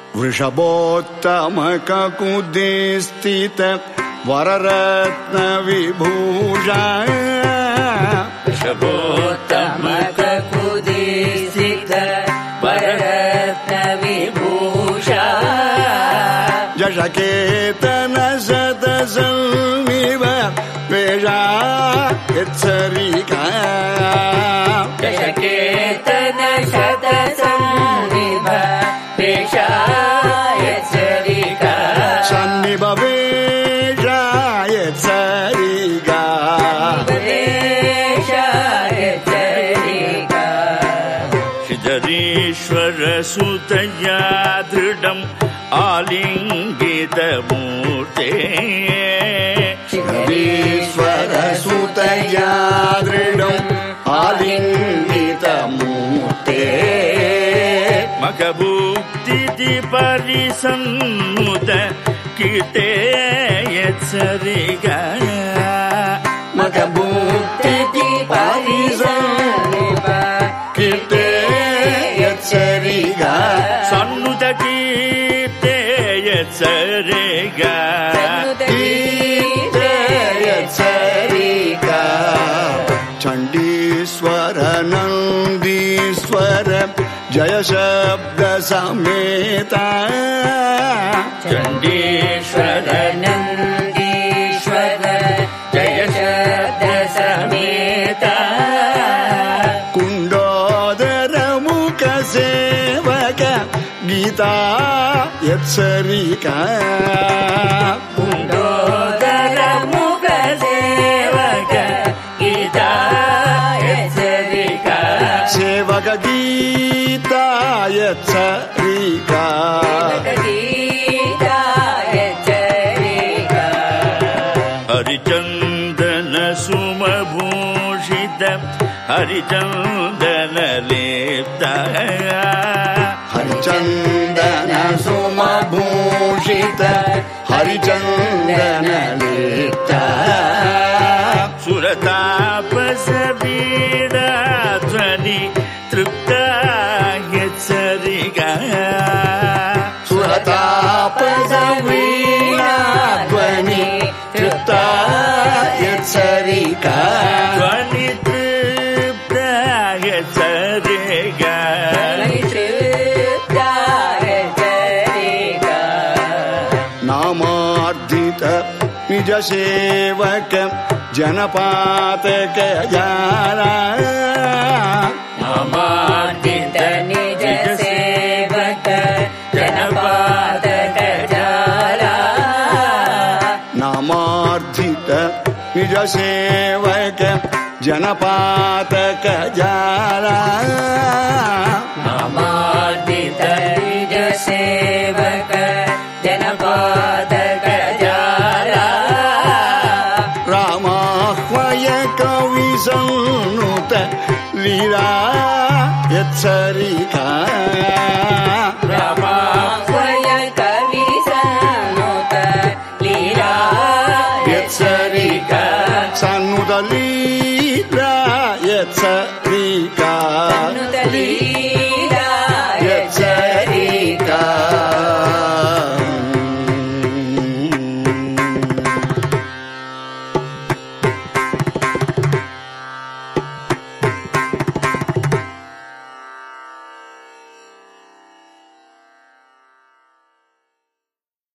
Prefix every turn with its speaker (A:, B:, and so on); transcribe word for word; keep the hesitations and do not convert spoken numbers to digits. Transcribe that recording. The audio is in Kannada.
A: ವೃಷಭೋತ್ತಮ ಕಕುದಿ ಸ್ಥಿತ ವರರತ್ನ ವಿಭೂಷ
B: ವೃಷಭೋತ್ತಮ ಕಕುದಿ ಸ್ಥಿತ ವರರತ್ನ ವಿಭೂಷ
A: ಜಶಕೇತನ ಶತ ಸನ್ನಿವ ವೇಷ ಎಚ್ಚರಿಕ
B: ಜಶಕೇತನ ಶತ ಸನ್ನಿಭ ವೇಷ ಎಚ್ಚರಿಕ
A: ಸನ್ನಿಭ ವೇಷ ಎಚ್ಚರಿಕ
B: ವೇಷ ಎಚ್ಚರಿಕ
C: ಶ್ರೀಧರೀಶ್ವರ ಸುತಯ ದೃಢಂ ಆಲಿಂಗಿತ ಮೂರ್ತೆ
A: ಶ್ರೀಧರೀಶ್ವರ ಸುತಯ ದೃಢಂ ಆಲಿಂಗಿತ ಮೂರ್ತೆ
C: ಮಖಭುಕ್ತಿ ಪರಿಸನ್ನುತ ಕೀರ್ತೆ ಎಚ್ಚರಿಗ
A: ಮಖಭುಕ್ತಿ ಪರಿಸನ್ನುತ ಕೀರ್ತೆ ಎಚ್ಚರಿಗ
C: ಸನ್ನುತ ಕೀರ್ತೆ ಎಚ್ಚರಿಗ
A: ಕೀರ್ತೆ ಎಚ್ಚರಿಗ ಚಂಡೀಶ್ವರ ನಂದೀಶ್ವರ ಜಯ ಶಬ್ದ ಸಮೇತ
B: ಚಂಡೀಶ್ವರ ನಂದೀಶ್ವರ ಜಯ ಶಬ್ದ ಸಮೇತ
A: ಕುಂಡೋದರ ಮುಖ ಸೇವಕ ಗೀತಾ ಎಚ್ಚರಿಕ
B: ಕುಂಡೋದರ ಮುಖ ಸೇವಕ ಗೀತಾ ಎಚ್ಚರಿಕ
A: ಸೇವಕ ಗೀತಾ ಎಚ್ಚರಿಕ
B: ಗೀತಾ ಎಚ್ಚರಿಕ
C: ಹರಿಚಂದನ ಸುಮಭೂಷಿತ ಹರಿಚಂದನ ಲೇಪ್ತ
A: ಹರಿಚಂದನ ಸುಮಭೂಷಿತ ಹರಿಚಂದನ ಲೇಪ್ತ
C: ಸುರತಾಪಸ ಬೀಡ ಧ್ವನಿ ತೃಪ್ತ ಎಚ್ಚರಿಗ
A: ಸುರತಾಪದ ವೀಣಾ ಧ್ವನಿ ತೃಪ್ತ ಎಚ್ಚರಿಕ
C: ಧ್ವನಿ ತೃಪ್ತ ಎಚ್ಚರಿಗ
A: ನಾಮಾರ್ಧಿತ ನಿಜ ಸೇವಕ ಜನಪಾತಕ ಯಾರ
B: ನಾಮಾರ್ಜಿತ ನಿಜ ಸೇವಕ ಜನಪಾದಕ ಜಾಲ
A: ನಾಮಾರ್ಧಿತ ನಿಜ ಸೇವಕ ಜನಪಾತಕ ಜಾಲ
B: ನಾಮಾರ್ಜಿತ ನಿಜ ಸೇವಕ ಜನಪಾದಕ ಜಾಲ
A: ರಾಮಾಹ್ವಯ ಕವಿ ಸನ್ನುತ ಲೀಲಾ ಎಚ್ಚರಿಕ
B: ರಾಮಾಹ್ವಯ ಕವಿ ಸನ್ನುತ ಲೀಲಾ
A: ಎಚ್ಚರಿಕ ಸನ್ನುತ ಲೀಲಾ ಎಚ್ಚರಿಕ
B: ಸನ್ನುತ ಲೀಲಾ